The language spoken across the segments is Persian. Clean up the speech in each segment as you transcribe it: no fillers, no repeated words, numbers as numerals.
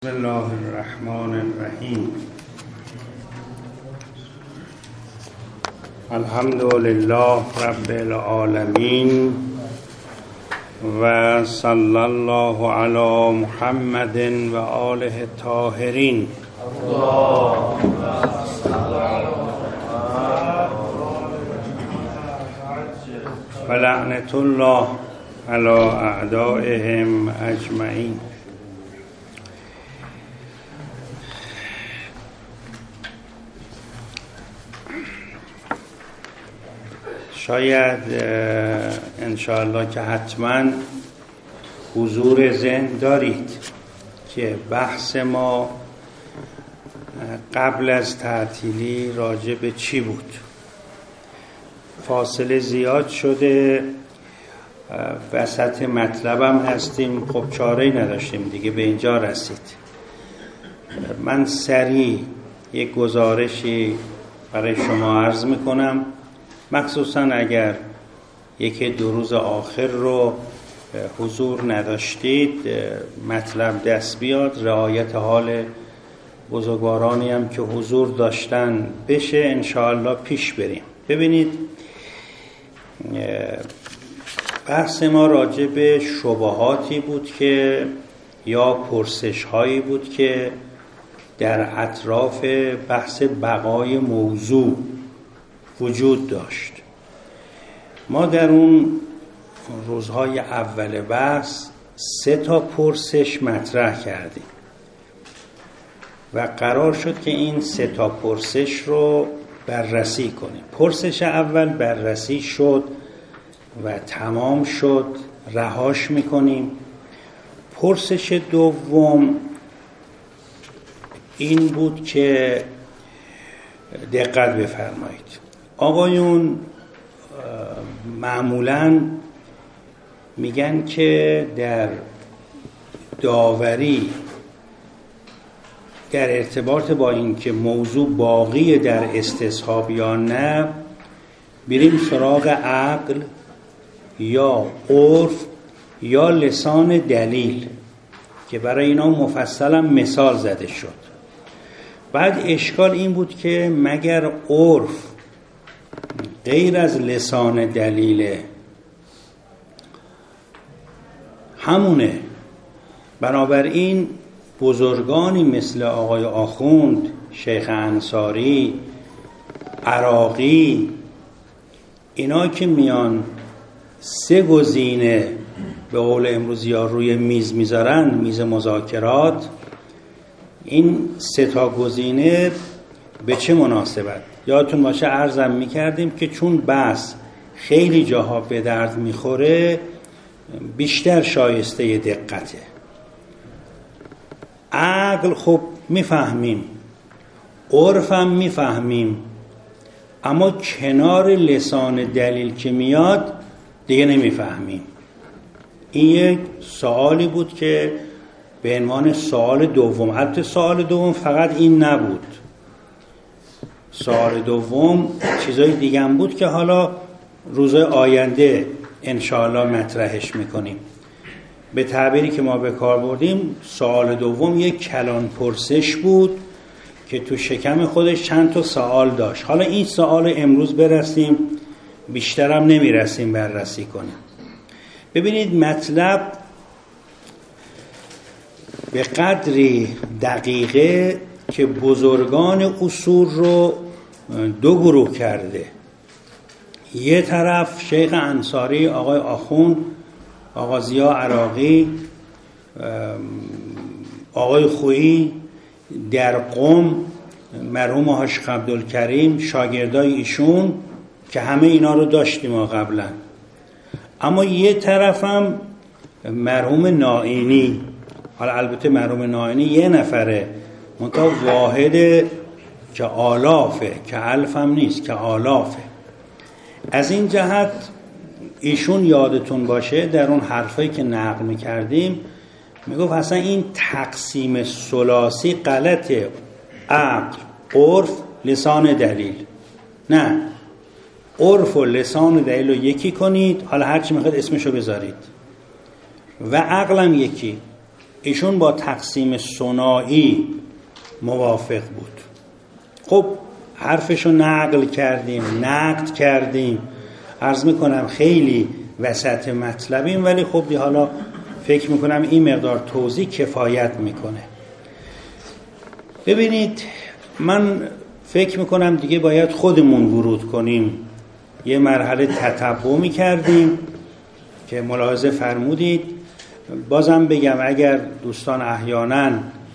بسم الله الرحمن الرحیم. الحمد لله رب العالمین و صلی الله علی محمد و آله الطاهرین. و لعنت الله علی اعدائهم اجمعین. شاید انشاءالله که حتما حضور ذهن دارید که بحث ما قبل از تعطیلی راجع به چی بود. فاصله زیاد شده، وسط مطلبم هستیم، خب چاره‌ای نداشتیم دیگه، به اینجا رسید. من سریع یک گزارشی برای شما عرض میکنم، مخصوصا اگر یکی دو روز آخر رو حضور نداشتید مطلب دست بیاد، رعایت حال بزرگوارانی هم که حضور داشتن بشه، انشاءالله پیش بریم. ببینید، بحث ما راجع به شبهاتی بود که یا پرسش هایی بود که در اطراف بحث بقای موضوع وجود داشت. ما در اون روزهای اول بحث 3 پرسش مطرح کردیم و قرار شد که این 3 پرسش رو بررسی کنیم. پرسش اول بررسی شد و تمام شد، رهاش میکنیم. پرسش دوم این بود که دقت بفرمایید، آقایون معمولاً میگن که در داوری در ارتباط با این که موضوع باقی در استصحاب یا نه، بریم سراغ عقل یا عرف یا لسان دلیل که برای اینا مفصلا مثال زده شد. بعد اشکال این بود که مگر عرف غیر از لسان دلیله؟ همونه. بنابراین بزرگانی مثل آقای آخوند، شیخ انصاری، عراقی، اینا که میان 3 گزینه به قول امروزی ها روی میز میذارن، میز مذاکرات، این 3 گزینه به چه مناسبت؟ یادتون باشه عرضم میکردیم که چون بحث خیلی جاها به درد میخوره، بیشتر شایسته دقته. عقل خب میفهمیم، عرفم میفهمیم، اما کنار لسان دلیل که میاد دیگه نمیفهمیم. این یک سوالی بود که به عنوان سوال دوم، البته سوال دوم فقط این نبود، سوال دوم چیزای دیگه هم بود که حالا روزهای آینده انشاءالله مطرحش میکنیم. به تعبیری که ما به کار بردیم، سوال دوم یک کلان پرسش بود که تو شکم خودش چند تا سوال داشت. حالا این سوال امروز برسیم، بیشترم نمیرسیم بررسی کنیم. ببینید، مطلب به قدری دقیقه که بزرگان اصول رو 2 گروه کرده. یه طرف شیخ انصاری، آقای آخوند، آقا ضیا عراقی، آقای خویی، در قم مرحوم حاج عبدالکریم، شاگردای ایشون که همه اینا رو داشتیم ما قبلا. اما یه طرفم مرحوم نائینی. حالا البته مرحوم نائینی یه نفره، منتها واحد که آلافه، که الف هم نیست، که آلافه. از این جهت ایشون یادتون باشه در اون حرفایی که نقل میکردیم میگفت اصلا این تقسیم ثلاثی غلطه، عقل، عرف، لسان دلیل. نه، عرف و لسان دلیل رو یکی کنید، حالا هرچی میخواد اسمشو بذارید، و عقلم یکی. ایشون با تقسیم ثنایی موافق بود. خب حرفشو نقل کردیم، نقد کردیم، عرض میکنم خیلی وسط مطلبیم، ولی خب حالا فکر میکنم این مقدار توضیح کفایت میکنه. ببینید من فکر میکنم دیگه باید خودمون ورود کنیم. یه مرحله تتبع میکردیم که ملاحظه فرمودید. بازم بگم اگر دوستان احیانا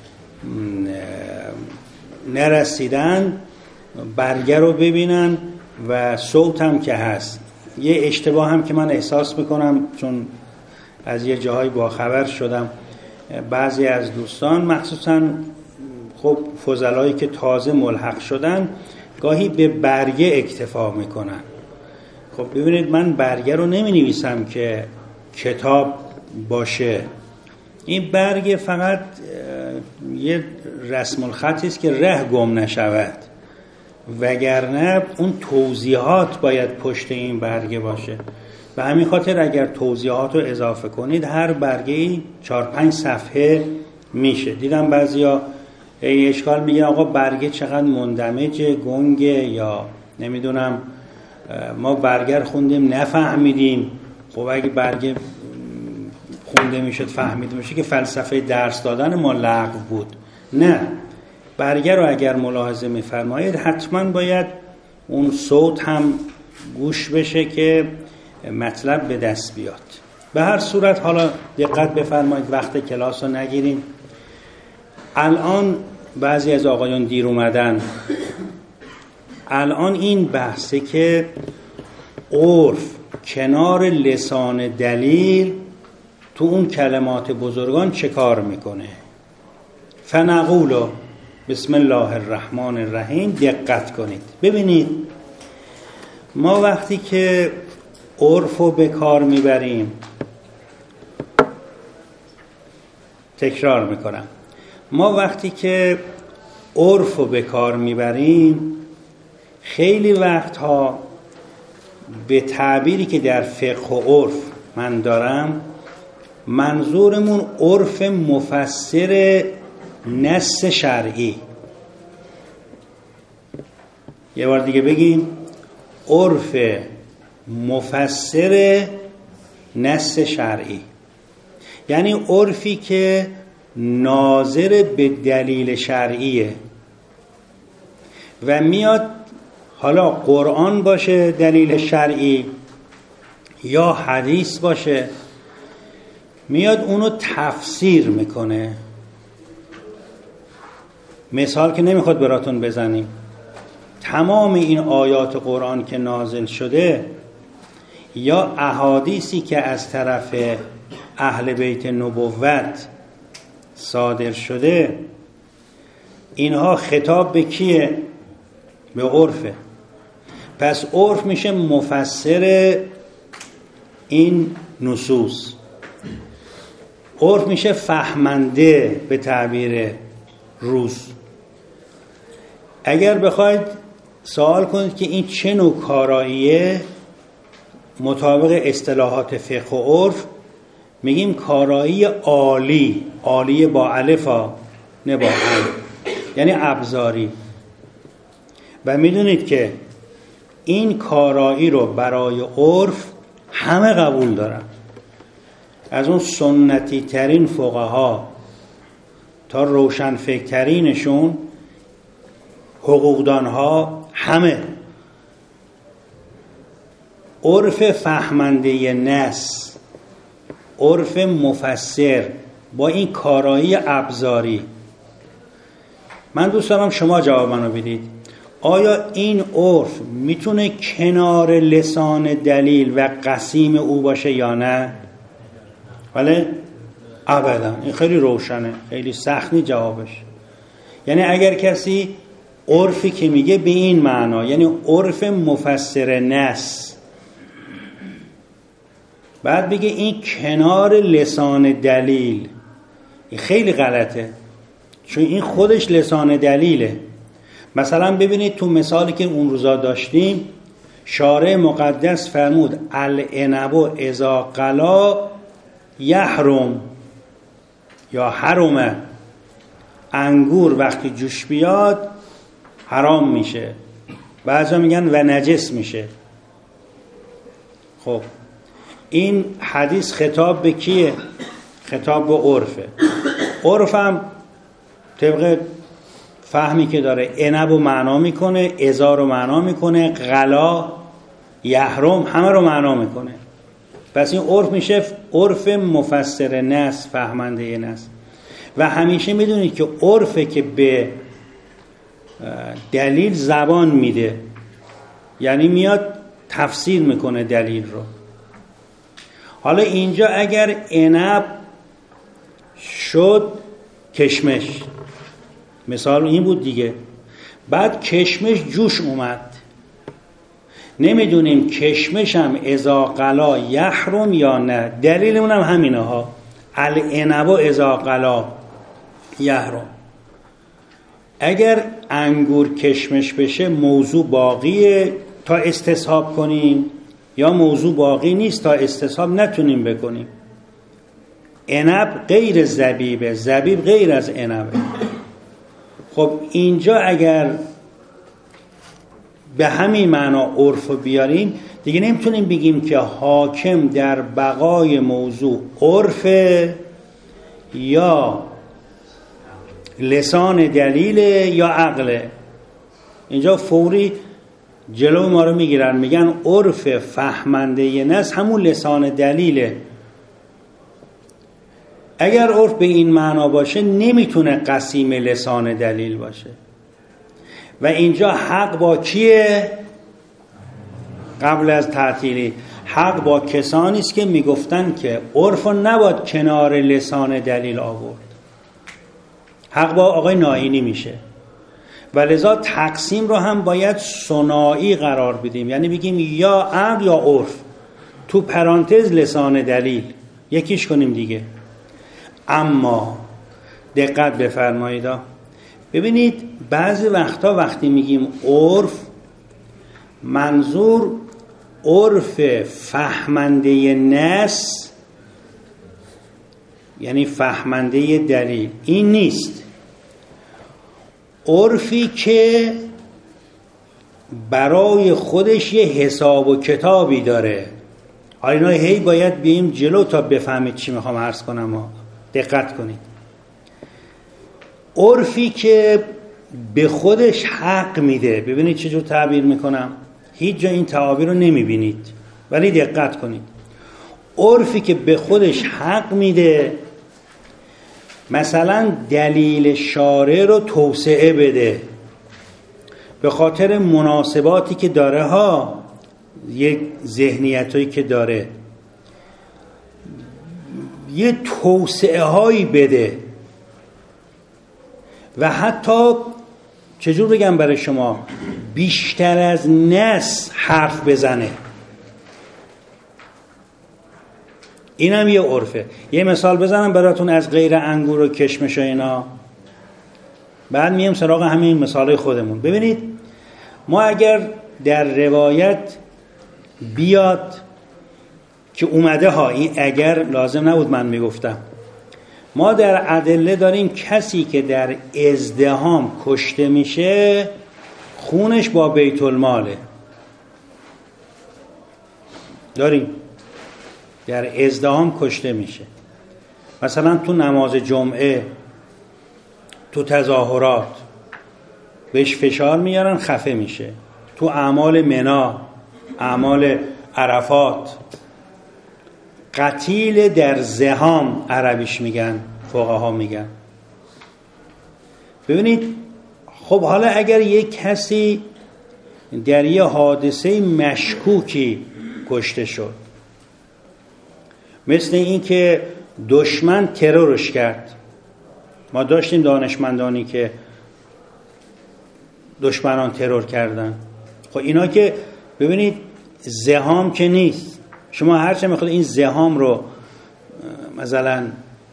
نرسیدن برگه رو ببینن و صوت هم که هست. یه اشتباه هم که من احساس میکنم چون از یه جاهای باخبر شدم، بعضی از دوستان مخصوصا خب فضلایی که تازه ملحق شدن گاهی به برگه اکتفا میکنن. خب ببینید من برگه رو نمی نویسم که کتاب باشه. این برگه فقط یه رسم الخطی است که ره گم نشود، وگرنه اون توضیحات باید پشت این برگه باشه. به همین خاطر اگر توضیحات رو اضافه کنید هر برگه‌ای 4-5 صفحه میشه. دیدم بعضیا اشکال میگن آقا برگه چقدر مندمجه، گنگه، یا نمیدونم ما برگه خوندیم نفهمیدیم. خب اگه برگه خونده میشد فهمیده میشه که فلسفه درس دادن ما لغو بود. نه، برگه رو اگر ملاحظه میفرمایید حتما باید اون صوت هم گوش بشه که مطلب به دست بیاد. به هر صورت حالا دقت بفرمایید، وقت کلاس رو نگیریم. الان بعضی از آقایان دیر اومدن. الان این بحثه که عرف کنار لسان دلیل تو اون کلمات بزرگان چه کار میکنه. فنقول بسم الله الرحمن الرحیم. دقت کنید ببینید، ما وقتی که عرف رو به کار میبریم، تکرار میکنم، ما وقتی که عرف رو به کار میبریم خیلی وقتها به تعبیری که در فقه و عرف من دارم، منظورمون عرف مفسر نص شرعی. یه بار دیگه بگیم، عرف مفسر نص شرعی یعنی عرفی که ناظر به دلیل شرعیه و میاد، حالا قرآن باشه دلیل شرعی یا حدیث باشه، میاد اونو تفسیر میکنه. مثال که نمیخواد براتون بزنیم، تمام این آیات قرآن که نازل شده یا احادیثی که از طرف اهل بیت نبوت صادر شده، اینها خطاب به کیه؟ به عرفه. پس عرف میشه مفسر این نصوص، عرف میشه فهمنده به تعبیر روز. اگر بخواید سوال کنید که این چه نوع کاراییه، مطابق اصطلاحات فقه و عرف میگیم کارایی عالی. عالی با الفا نه با هم، یعنی ابزاری. و میدونید که این کارایی رو برای عرف همه قبول دارن، از اون سنتی ترین فقها تا روشن فکرینشون، حقوقدان ها، همه. عرف فهمنده نص، عرف مفسر با این کارایی ابزاری. من دوست دارم شما جواب منو بدید، آیا این عرف میتونه کنار لسان دلیل و قسیم او باشه یا نه؟ بله؟ ابدا. این خیلی روشنه، خیلی سخت نی جوابش. یعنی اگر کسی عرفی که میگه به این معنا، یعنی عرف مفسر نص، بعد بگه این کنار لسان دلیل، این خیلی غلطه، چون این خودش لسان دلیله. مثلا ببینید تو مثالی که اون روزا داشتیم، شارع مقدس فرمود العنب اذا قلا یحرم، یا حرمه، انگور وقتی جوش بیاد حرام میشه، بعضا میگن و نجس میشه. خب این حدیث خطاب به کیه؟ خطاب به عرفه. عرفم طبق فهمی که داره عنب رو معنا میکنه، ازار رو معنا میکنه، غلا، یحرم همه رو معنا میکنه. پس این عرف میشه عرف مفسر نص، فهمنده نص. و همیشه میدونید که عرفه که به دلیل زبان میده، یعنی میاد تفسیر میکنه دلیل رو. حالا اینجا اگر عنب شد کشمش، مثال این بود دیگه، بعد کشمش جوش اومد، نمیدونیم کشمش هم اذا غلا یحرم یا نه. دلیلمون هم همینه ها، العنب اذا غلا یحرم. اگر انگور کشمش بشه موضوع باقیه تا استصحاب کنیم، یا موضوع باقی نیست تا استصحاب نتونیم بکنیم. عنب غیر زبیبه، زبیب غیر از عنبه. خب اینجا اگر به همین معنا عرف بیاریم دیگه نمیتونیم بگیم که حاکم در بقای موضوع عرف یا لسان دلیل یا عقل. اینجا فوری جلو ما رو میگیرن، میگن عرف فهمنده نص همون لسان دلیله. اگر عرف به این معنا باشه نمیتونه قسیم لسان دلیل باشه. و اینجا حق با کیه؟ قبل از تعطیلی حق با کسانی است که میگفتن که عرف نباید کنار لسان دلیل آورد. حق با آقای نائینی میشه. و لذا تقسیم رو هم باید ثنایی قرار بدیم، یعنی بگیم یا عقل یا عرف، تو پرانتز لسان دلیل یکیش کنیم دیگه. اما دقت بفرمایید، ببینید بعضی وقتا وقتی میگیم عرف، منظور عرف فهمنده نص یعنی فهمنده دلیل این نیست. عرفی که برای خودش یه حساب و کتابی داره. حالا اینا هی باید بیایم جلو تا بفهمید چی میخوام عرض کنم. دقت کنید. عرفی که به خودش حق میده، ببینید چجور تعبیر میکنم، هیچ جا این تعابیر رو نمیبینید ولی دقت کنید. عرفی که به خودش حق میده، مثلا دلیل شارع رو توسعه بده به خاطر مناسباتی که داره ها، یک ذهنیتایی که داره، یه توسعه هایی بده و حتی چجور بگم برای شما، بیشتر از نص حرف بزنه. این هم یه عرفه. یه مثال بزنم براتون از غیر انگور و کشمش و اینا، بعد میام سراغ همین مثالای خودمون. ببینید ما اگر در روایت بیاد که اومده ها، این اگر لازم نبود من میگفتم، ما در ادله داریم کسی که در ازدحام کشته میشه خونش با بیت الماله. داریم در ازدحام کشته میشه، مثلا تو نماز جمعه، تو تظاهرات بهش فشار میارن خفه میشه، تو اعمال منا، اعمال عرفات، قتیل در زحام عربیش میگن، فقها میگن. ببینید خب حالا اگر یک کسی در یه حادثه مشکوکی کشته شد، مثل این که دشمن ترورش کرد، ما داشتیم دانشمندانی که دشمنان ترور کردن، خب اینا که ببینید زحام که نیست، شما هرچه میخواد این زحام رو مثلا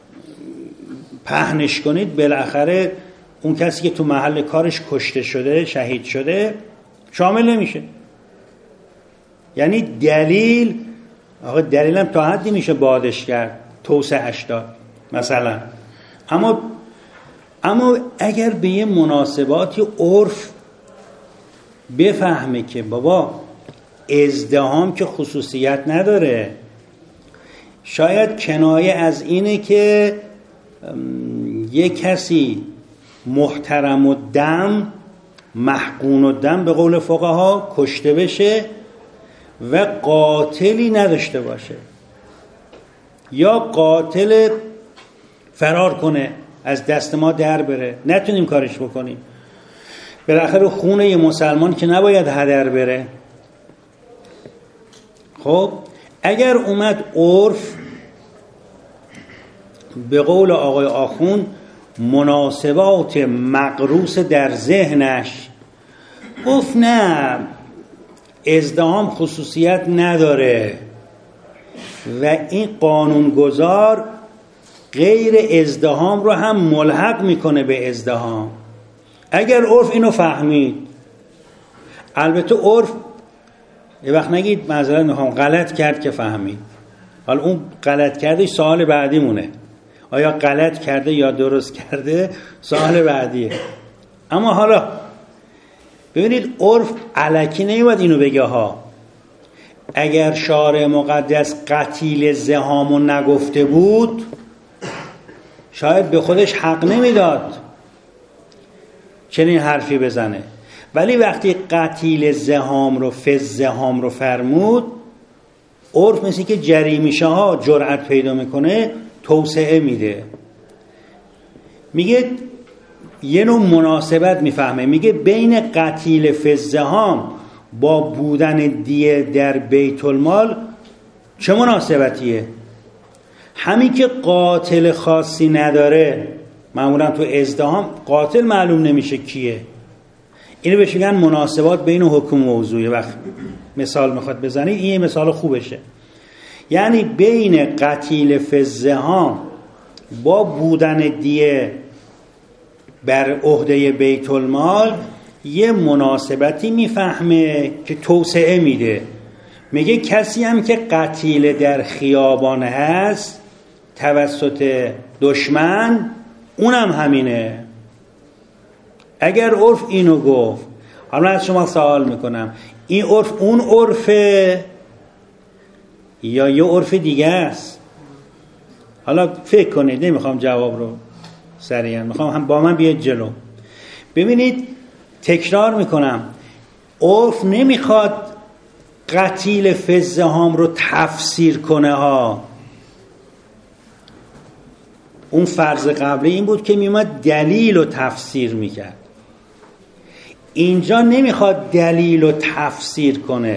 پهنش کنید، بالاخره اون کسی که تو محل کارش کشته شده، شهید شده، شامل نمیشه. یعنی دلیل، آقا دلیلم تا حدی میشه بادش کرد، توسعه‌اش داد مثلا، اما اگر به یه مناسباتی عرف بفهمه که بابا ازدحام که خصوصیت نداره، شاید کنایه از اینه که یه کسی محترم و دم محقون و دم به قول فقها کشته بشه و قاتلی نداشته باشه، یا قاتل فرار کنه از دست ما در بره، نتونیم کارش بکنیم. بالاخره خون یه مسلمان که نباید هدر بره. خب اگر اومد عرف به قول آقای آخوند مناسبات مغروس در ذهنش گفت نه ازدحام خصوصیت نداره و این قانونگذار غیر ازدحام رو هم ملحق میکنه به ازدحام، اگر عرف اینو فهمید، البته عرف یه وقت نگید معذرت میخوام غلط کرد که فهمید، حالا اون غلط کردش سوال بعدی مونه، آیا غلط کرده یا درست کرده سوال بعدیه. اما حالا ببینید عرف الکی نمیاد اینو بگه ها، اگر شارع مقدس قتیل زحامو نگفته بود شاید به خودش حق نمیداد چنین حرفی بزنه، ولی وقتی قتیل زحام رو زحام رو فرمود، عرف مثل که جریمیشه ها جرأت پیدا میکنه توسعه میده، میگه یه نوع مناسبت میفهمه، میگه بین قتیل زحام با بودن دیه در بیت المال چه مناسبتیه؟ همین که قاتل خاصی نداره، معمولا تو ازدحام قاتل معلوم نمیشه کیه، اینو بهش میگن مناسبات بین حکم و موضوع. وقت مثال میخواد بزنید این مثال خوبشه، یعنی بین قتیل زحام با بودن دیه بر عهده بیت المال یه مناسبتی میفهمه که توسعه میده، میگه کسی هم که قتیل در خیابان هست توسط دشمن اونم همینه. اگر عرف اینو گفت، حالا از شما سوال میکنم این عرف اون عرفه یا یه عرف دیگه است؟ حالا فکر کنید، نمیخوام جواب رو سریعا، میخوام هم با من بیاید جلو. ببینید تکرار میکنم، عرف نمیخواد قتیل زحام رو تفسیر کنه ها. اون فرض قبلی این بود که میومد دلیل رو تفسیر میکرد، اینجا نمیخواد دلیل رو تفسیر کنه،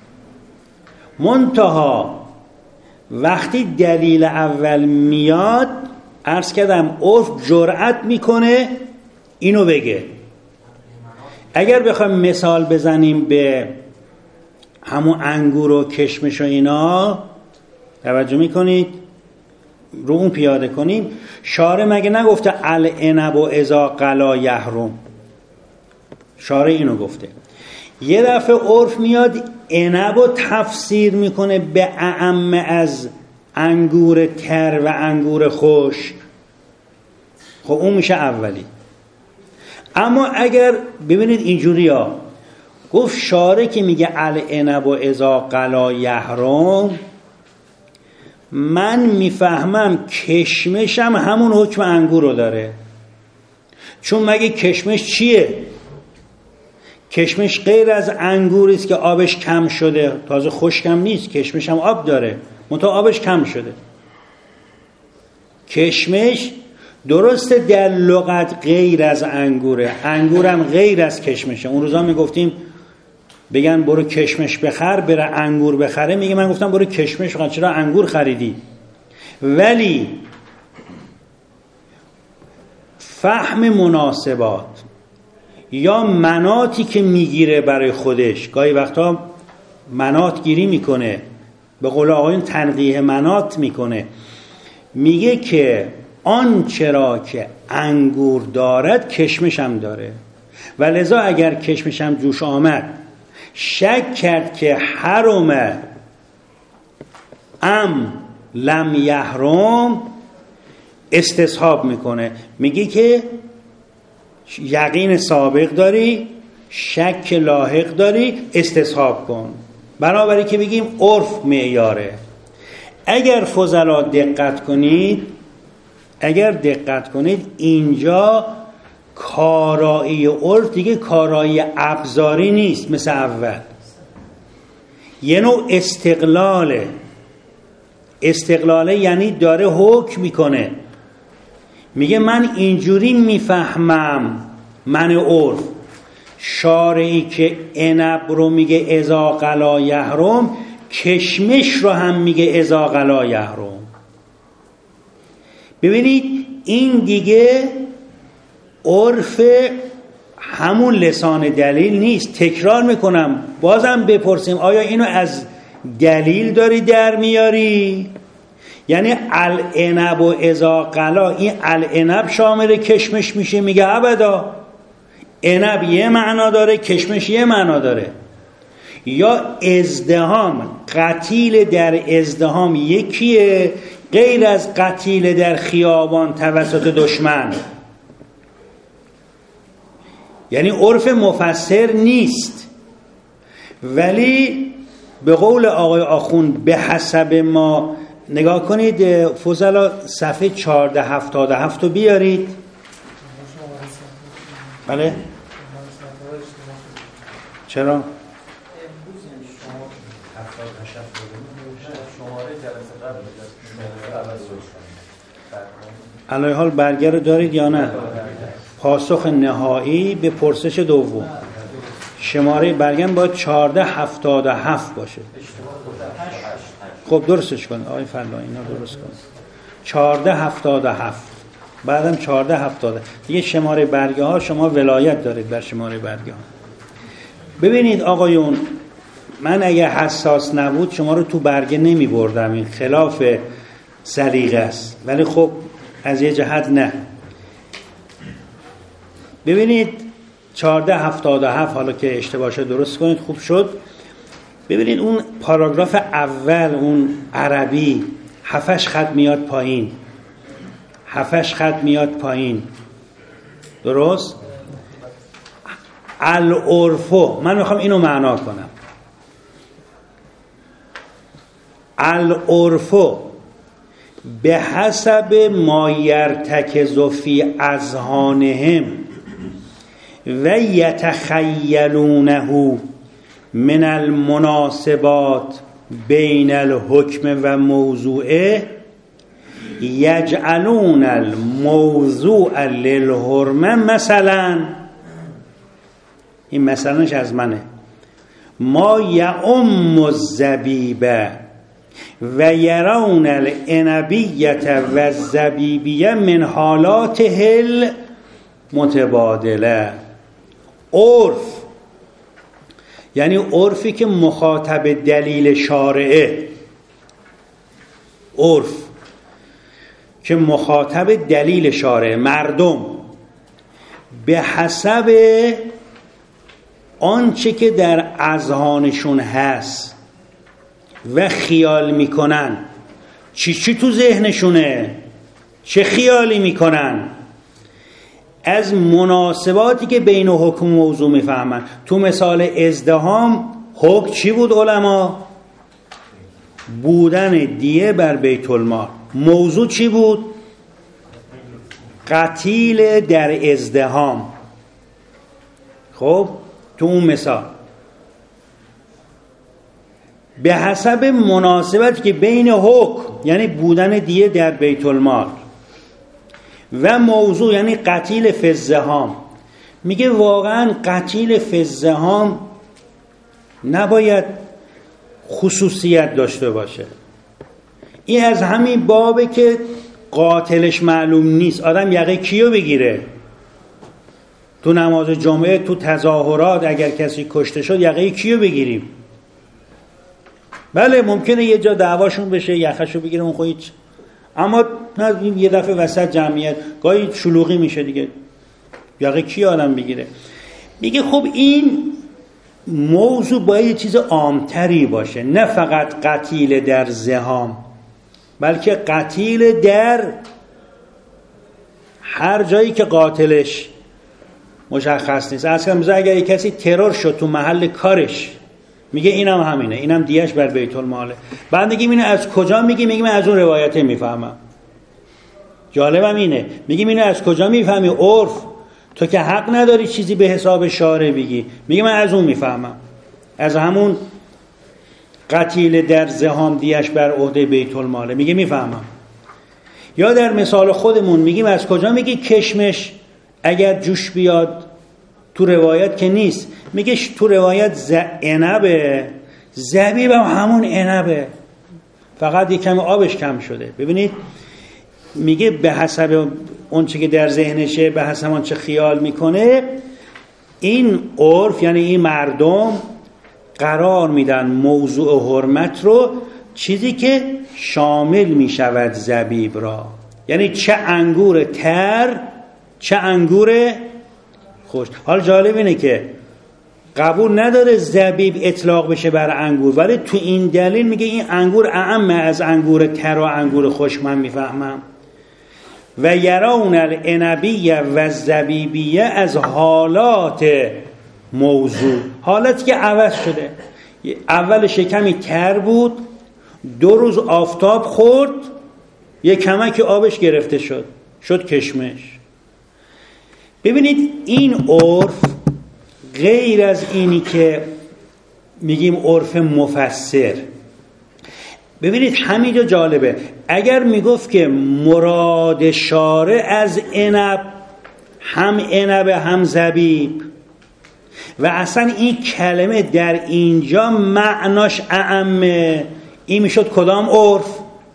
منتها وقتی دلیل اول میاد عرض کردم عرف جرأت میکنه اینو بگه. اگر بخوایم مثال بزنیم به همون انگور و کشمش و اینا، توجه میکنید رو اون پیاده کنیم، شارع مگه نگفته العنب و اذا قلا یحرم؟ شارع اینو گفته. یه دفعه عرف میاد عنب رو تفسیر میکنه به اعم از انگور تر و انگور خشک، خب اون میشه اولی. اما اگر ببینید اینجوری ها گفت شارع که میگه العنب و اذا قلا یحرم، من میفهمم کشمشم همون حکم انگور رو داره، چون مگه کشمش چیه؟ کشمش غیر از انگوری است که آبش کم شده، تازه خشکم نیست، کشمش هم آب داره منتها آبش کم شده. کشمش درسته در لغت غیر از انگوره، انگورم غیر از کشمشه. اون روزا میگفتیم بگن برو کشمش بخر، بره انگور بخره، میگه من گفتم برو کشمش بخر، چرا انگور خریدی؟ ولی فهم مناسبات یا مناطی که میگیره برای خودش، گاهی وقتا مناط گیری میکنه، به قول آقایون تنقیح مناط میکنه، میگه که آن چرا که انگور دارد کشمش هم داره، و لذا اگر کشمش هم جوش آمد شک کرد که حرم ام لم یحرم، استصحاب میکنه، میگه که یقین سابق داری، شک لاحق داری، استصحاب کن. بنابراین که بگیم عرف معیاره. اگر فضلا دقت کنید اینجا کارایی عرف دیگه کارایی ابزاری نیست مثل اول، یه نوع استقلاله، یعنی داره حکم میکنه، میگه من اینجوری میفهمم، من عرف. شارعی که عنب رو میگه اذا غلا یحرم، کشمش رو هم میگه اذا غلا یحرم. ببینید این دیگه عرف همون لسان دلیل نیست. تکرار میکنم، بازم بپرسیم آیا اینو از دلیل داری در میاری؟ یعنی العنب و اذا غلا، این العنب شامل کشمش میشه؟ میگه ابدا، عنب یه معنا داره، کشمش یه معنا داره. یا ازدحام، قتیل در ازدحام یکیه غیر از قتیل در خیابان توسط دشمن. یعنی عرف مفسر نیست، ولی به قول آقای آخوند به حسب ما. نگاه کنید فضلا صفحه 1477 رو بیارید. بله چرا؟ علی حال برگه رو دارید یا نه؟ پاسخ نهایی به پرسش دوم. شماره برگم باید 1477 باشه. خب درستش کن آقای فلا، اینا درست کن. 1477 بعدم 1470 دیگه. شماره برگه ها شما ولایت دارید بر شماره برگه ها. ببینید آقایون، من اگه حساس نبود شما رو تو برگه نمی بردم، این خلاف سلیقه است، ولی خب از یه جهت نه. ببینید 1477 حالا که اشتباه شد درست کنید، خوب شد. ببینید اون پاراگراف اول، اون عربی 7 خط میاد پایین، 7 خط میاد پایین، درست؟ العرفو، من میخوام اینو معنا کنم. العرفو به حسب ما یرتکز فی اذهانهم و یتخیلونه من المناسبات بین الحکم و موضوعه، یجعلون الموضوع للحرمه. مثلا این مثلاش از منه، ما یعم الزبیبه و یرون العنبیه و الزبیبیه من حالاته المتبادله. عرف یعنی عرفی که مخاطب دلیل شارعه، عرف که مخاطب دلیل شارعه، مردم به حسب آنچه که در اذهانشون هست و خیال میکنن، چی تو ذهنشونه، چه خیالی میکنن، از مناسباتی که بین حکم و موضوع میفهمن. تو مثال ازدحام حکم چی بود علما؟ بودن دیه بر بیت المال. موضوع چی بود؟ قتیل در ازدحام. خب تو اون مثال به حسب مناسبتی که بین حکم یعنی بودن دیه در بیت المال و موضوع یعنی قتیل فی الزحام، میگه واقعا قتیل فی الزحام نباید خصوصیت داشته باشه. این از همین بابه که قاتلش معلوم نیست. آدم یقه کیو بگیره؟ تو نماز جمعه، تو تظاهرات اگر کسی کشته شد یقه کیو بگیریم؟ بله ممکنه یه جا دعواشون بشه یخشو بگیره اون خودی، اما یه دفعه وسط جمعیت گاهی شلوغی میشه دیگه، یقه کی آدم بگیره؟ میگه خب این موضوع باید یه چیز عامتری باشه، نه فقط قتیل در زحام، بلکه قتیل در هر جایی که قاتلش مشخص نیست. اصلا اگر کسی ترور شد تو محل کارش، میگه اینم همینه، اینم دیش بر بیت الماله. بعد میگیم اینو از کجا میگی؟ میگیم از اون روایته میفهمم. جالبم اینه، میگیم اینو از کجا میفهمی؟ عرف. تو که حق نداری چیزی به حساب شارع بگی. میگه من از اون میفهمم، از همون قتیل در زحام دیش بر عهده بیت الماله. میگه میفهمم. یا در مثال خودمون میگیم از کجا میگی کشمش اگر جوش بیاد؟ تو روایت که نیست. میگه تو روایت عنبه، زبیب هم همون عنبه، فقط یک کمی آبش کم شده. ببینید میگه به حسب اون چه که در ذهنشه، به حسب اون چه خیال میکنه، این عرف یعنی این مردم قرار میدن موضوع حرمت رو چیزی که شامل میشود زبیب را، یعنی چه انگور تر چه انگور خوش. حال جالب اینه که قبول نداره زبیب اطلاق بشه بر انگور، ولی تو این دلیل میگه این انگور اعم از انگور تر و انگور خوش. من میفهمم. و یرون العنبیه و زبیبیه از حالات موضوع، حالتی که عوض شده. اول شکمی تر بود، 2 روز آفتاب خورد، یک کمک آبش گرفته شد کشمش. ببینید این عرف غیر از اینی که میگیم عرف مفسر. ببینید همینجا جالبه، اگر میگفت که مراد شارع از عنب هم عنب هم زبیب، و اصلا این کلمه در اینجا معناش اعمه، این میشد کدام عرف؟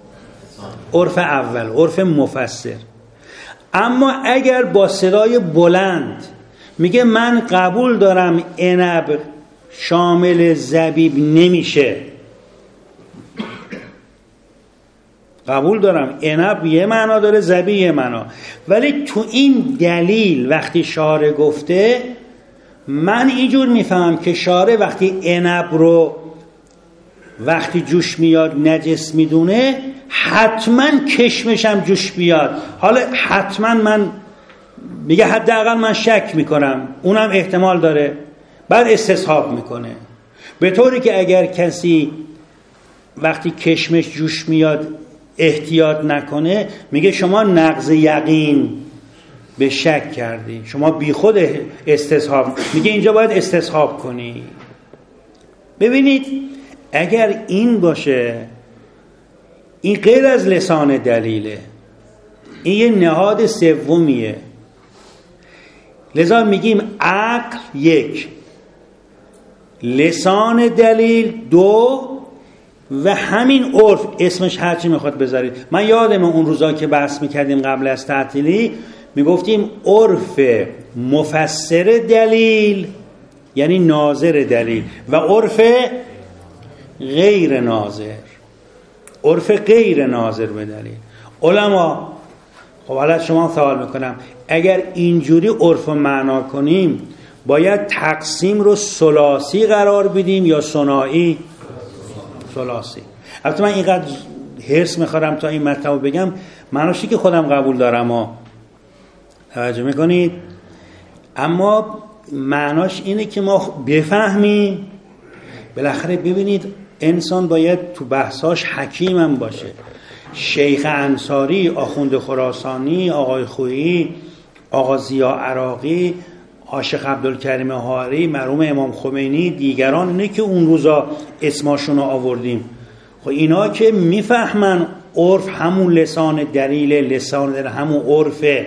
عرف اول، عرف مفسر. اما اگر با صدای بلند میگه من قبول دارم عنب شامل زبیب نمیشه، قبول دارم عنب یه معنا داره، زبیب یه معنا، ولی تو این دلیل وقتی شارع گفته، من اینجور میفهمم که شارع وقتی عنب رو وقتی جوش میاد نجس میدونه، حتما کشمشم جوش بیاد. حالا حتما من میگه حداقل من شک میکنم، اونم احتمال داره، بعد استصحاب میکنه. به طوری که اگر کسی وقتی کشمش جوش میاد احتیاط نکنه، میگه شما نقض یقین به شک کردی، شما بی خود استصحاب. میگه اینجا باید استصحاب کنی. ببینید اگر این باشه، این غیر از لسان دلیله، این یه نهاد سومیه. لذا میگیم عقل 1، لسان دلیل 2، و همین عرف اسمش هرچی میخواد بذارید. من یادم اون روزا که بحث میکردیم قبل از تعطیلی، میگفتیم عرف مفسر دلیل یعنی ناظر دلیل، و عرف غیر ناظر، عرف غیر ناظر به دلیل. علما خب حالا شما سوال میکنم، اگر اینجوری عرف معنا کنیم، باید تقسیم رو ثلاثی قرار بدیم یا ثنایی؟ ثلاثی. البته من اینقدر حرص میخورم تا این مطلب بگم، معناش که خودم قبول دارم، توجه میکنید، اما معناش اینه که ما بفهمیم. بالاخره ببینید انسان باید تو بحثاش حکیم هم باشه. شیخ انصاری، آخوند خراسانی، آقای خویی، آقا ضیا عراقی، عاشق عبدالکریم حائری، مرحوم امام خمینی، دیگران، اینه که اون روزا اسماشون رو آوردیم. خب اینا که میفهمن عرف همون لسان دلیل، لسان دلیل همون عرفه،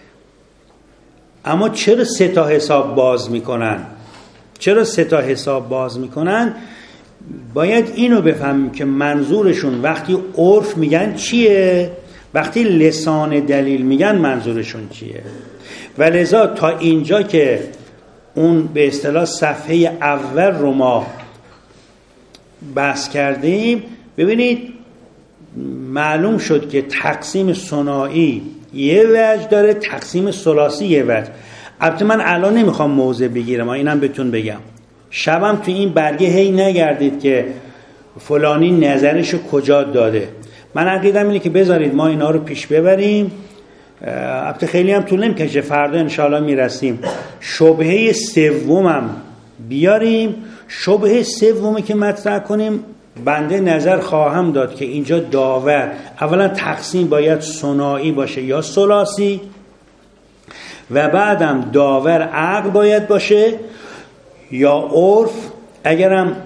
اما چرا 3 تا حساب باز میکنن؟ چرا 3 تا حساب باز میکنن؟ باید اینو بفهمیم که منظورشون وقتی عرف میگن چیه، وقتی لسان دلیل میگن منظورشون چیه. و لذا تا اینجا که اون به اصطلاح صفحه اول رو ما بحث کردیم، ببینید معلوم شد که تقسیم ثنایی یه وجه داره، تقسیم ثلاثی یه وجه. البته من الان نمیخوام موضع بگیرم، اینم بهتون بگم، شبم تو این برگه هی نگردید که فلانی نظرشو کجا داده. من عقیدم اینه که بذارید ما اینا رو پیش ببریم، البته خیلی هم طول نمی‌کشه، فردا انشاءالله میرسیم. شبهه سومم بیاریم. شبهه سومی که مطرح کنیم، بنده نظر خواهم داد که اینجا داور اولا تقسیم باید ثنایی باشه یا ثلاثی، و بعدم داور عقل باید باشه یا عرف، اگرم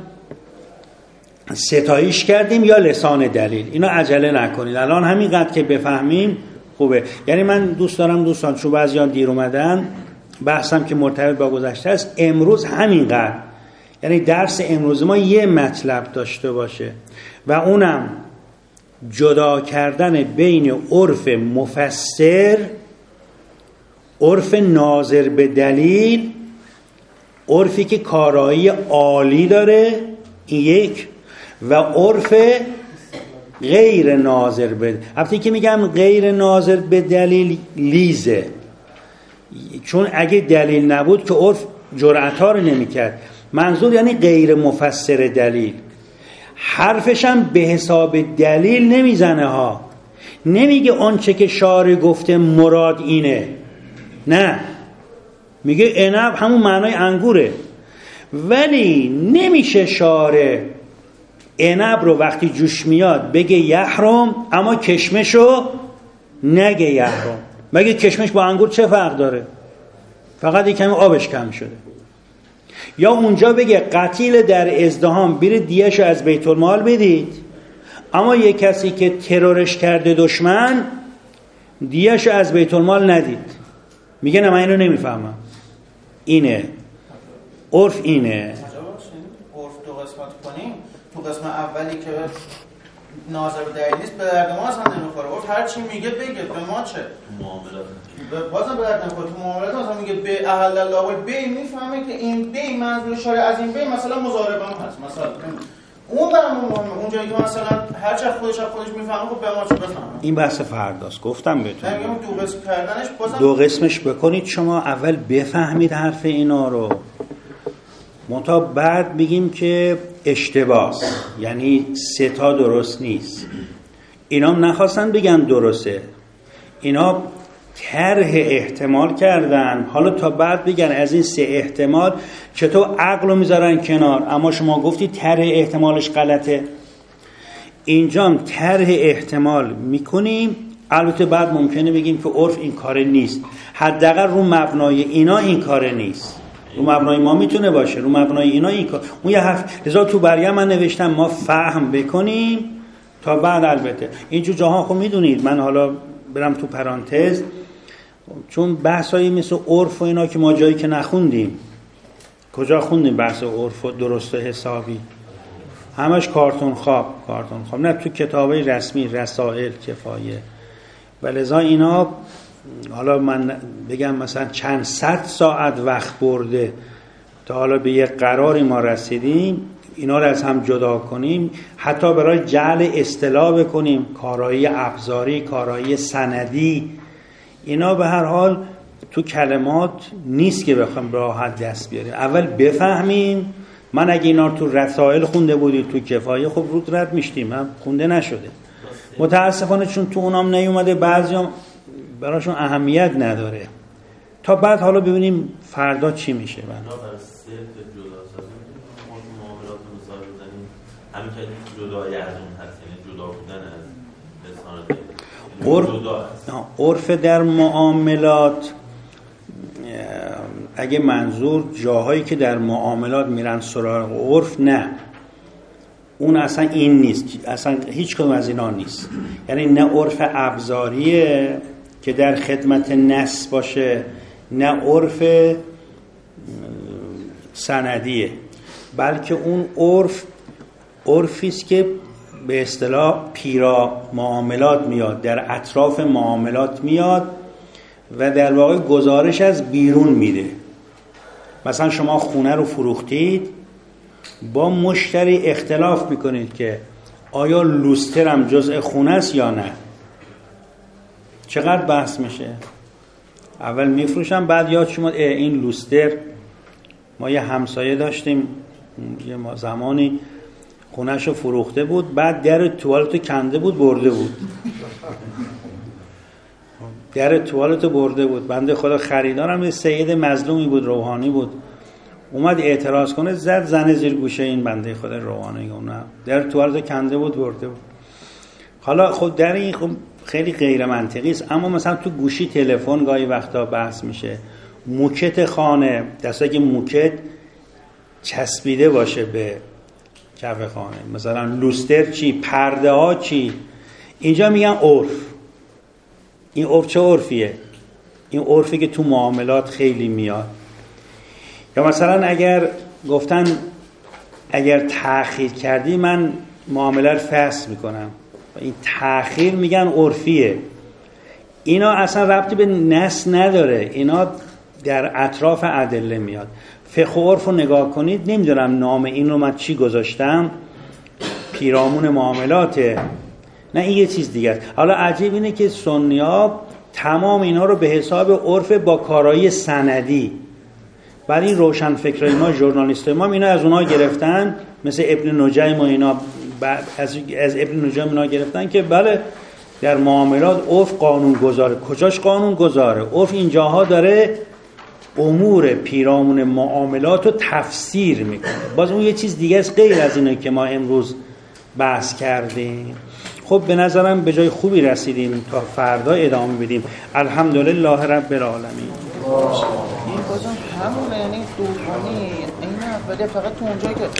ستایش کردیم یا لسان دلیل. اینا عجله نکنید، الان همینقدر که بفهمیم خوبه. یعنی من دوست دارم دوستان، چون بعضیان دیر اومدن، بحثم که مرتبط با گذشته است، امروز همینقدر، یعنی درس امروز ما یه مطلب داشته باشه و اونم جدا کردن بین عرف مفسر، عرف ناظر به دلیل، عرفی که کارایی عالی داره، این یک، و عرف غیر ناظر به دلیل. البته که میگم غیر ناظر به دلیل لیزه، چون اگه دلیل نبود که عرف جرأت‌ها رو نمی‌کرد. منظور یعنی غیر مفسر دلیل، حرفش هم به حساب دلیل نمیزنه ها، نمیگه آنچه که شارع گفته مراد اینه، نه، میگه عنب همون معنای انگوره، ولی نمیشه شارع عنب رو وقتی جوش میاد بگه یحرم اما کشمشو نگه یحرم. مگه کشمش با انگور چه فرق داره؟ فقط یک کمی آبش کم شده. یا اونجا بگه قتیل در ازدحام بیرید دیهشو از بیت المال بدید، اما یک کسی که ترورش کرده دشمن دیهشو از بیت المال ندید. میگه نه من اینو نمیفهمم. اینه عرف، اینه عرف دو قسمت کنیم. تو قسم اولی که ناظر به دلیل نیست، به درد ما اصلا نمیخوره. عرف هر چی میگه بگه، به ما چه؟ معاملات بازم به درد نمیخوره. تو معاملات مثلا میگه به احل الله و به، میفهمه که این به منظور شارع از این به مثلا مضاربه هست، مثلا اون برامون مهمه. اونجایی که مثلا هر چه خودش میفهمه، خب به ما چه بفهمه. این بحث فرداست، گفتم بهتون. میگم دو قسم کردنش بازم دو قسمش بکنید. شما اول بفهمید حرف اینا رو، منتها بعد بگیم که اشتباس، یعنی سه تا درست نیست. اینا نخواستن بگن درسته، اینا طرح احتمال کردن، حالا تا بعد بگن از این سه احتمال چطور عقل رو میذارن کنار. اما شما گفتی طرح احتمالش غلطه، اینجام طرح احتمال میکنیم. البته بعد ممکنه بگیم که عرف این کار نیست، حداقل رو مبنای اینا این کار نیست. رو مبنای ما میتونه باشه، رو مبنای اینا این کار. اون یه حرف لذا تو برگه من نوشتم ما فهم بکنیم تا بعد. البته اینجور جاها خب میدونید، من حالا برم تو پرانتز، چون بحثایی مثل عرف و اینا که ما جایی که نخوندیم، کجا خوندیم بحث عرف و درست و حسابی؟ همش کارتون خواب نه تو کتابای رسمی، رسائل کفایه. ولذا اینا حالا من بگم مثلا چند صد ساعت وقت برده تا حالا به یک قراری ما رسیدیم، اینا رو از هم جدا کنیم، حتی برای جعل اصطلاح بکنیم، کارایی ابزاری، کارایی سندی، اینا به هر حال تو کلمات نیست که بخوام راحت دست بیاریم. اول بفهمیم. من اگه اینا تو رسائل خونده بودید، تو کفایه، خب رود رد میشتیم، هم خونده نشده متاسفانه، چون تو اونام نیومده، بعضیام براشون اهمیت نداره. تا بعد حالا ببینیم فردا چی میشه. برای صرف جدا سازی ما تو معاملات مثال بزنیم، همین که جدای از اون هست، یعنی جدا بودن از لسان دلیل. عرف در معاملات، اگه منظور جاهایی که در معاملات میرن سراغ عرف، نه، اون اصلا این نیست، اصلا هیچ کدوم از اینا نیست. یعنی نه عرف ابزاریه که در خدمت نص باشه، نه عرف سندیه، بلکه اون عرفی است که به اصطلاح پیرا معاملات میاد، در اطراف معاملات میاد و در واقع گزارش از بیرون میده. مثلا شما خونه رو فروختید، با مشتری اختلاف میکنید که آیا لوستر هم جزء خونه است یا نه. چقدر بحث میشه؟ اول میفروشم، بعد یاد شما این لوستر، ما یه همسایه داشتیم یه زمانی خونه‌شو فروخته بود، بعد در توالتو کنده بود برده بود. در توالتو برده بود. بنده خدا خریدارم یه سید مظلومی بود، روحانی بود، اومد اعتراض کنه، زد زن زیر گوشه این بنده خدا روحانی، اون در توالتو کنده بود برده بود. حالا خب در این خب خیلی غیر منطقی است، اما مثلا تو گوشی تلفن گاهی وقتا بحث میشه، موکت خانه، دستا که موکت چسبیده باشه به کف خانه، مثلا لوستر چی، پرده ها چی، اینجا میگن عرف. این عرف چه عرفیه؟ این عرفی که تو معاملات خیلی میاد. یا مثلا اگر گفتن اگر تأخیر کردی من معامله رو فسخ میکنم، این تأخیر میگن عرفیه. اینا اصلا ربطی به نص نداره، اینا در اطراف ادله میاد. فقه و عرف رو نگاه کنید، نمیدونم نام این رو من چی گذاشتم، پیرامون معاملاته، نه این یه چیز دیگه است. حالا عجیب اینه که سنی‌ها تمام اینا رو به حساب عرف با کارایی سندی، بعد این روشن فکرای ما، ژورنالیستای ما اینا از اونها گرفتن، مثل ابن نجیم و اینا از ابن نجیم اینا گرفتن که بله در معاملات عرف قانون گذاره. کجاش قانون گذاره؟ عرف اینجاها داره امور پیرامون معاملات رو تفسیر میکنه. باز اون یه چیز دیگه است غیر از اینه که ما امروز بحث کردیم. خب به نظرم به جای خوبی رسیدیم، تا فردا ادامه بدیم. الحمدلله رب العالمین. این بازم همونه، یعنی دومی این اولیه فقط تو اونجایی که